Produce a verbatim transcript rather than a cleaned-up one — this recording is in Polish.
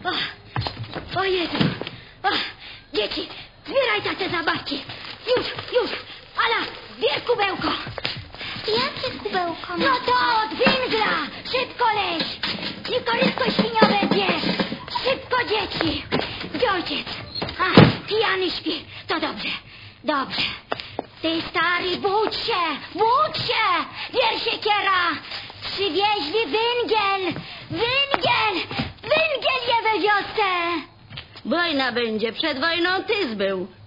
O, o Jezu. O, dzieci, zbieraj te zabawki. Już, już. Ala, zbierz kubełko. Jakie kubełko? No to od węgla. Szybko leś. Likorystko świniowe bierz. Szybko, dzieci. Gdzie ojciec? A, pijany śpi. To dobrze, dobrze. Ty, stary, budź się, budź się. Bierz siekiera. Przywieźli węgiel. Węgiel. Węgiel je we wiosce. Wojna będzie, przed wojną tyz był.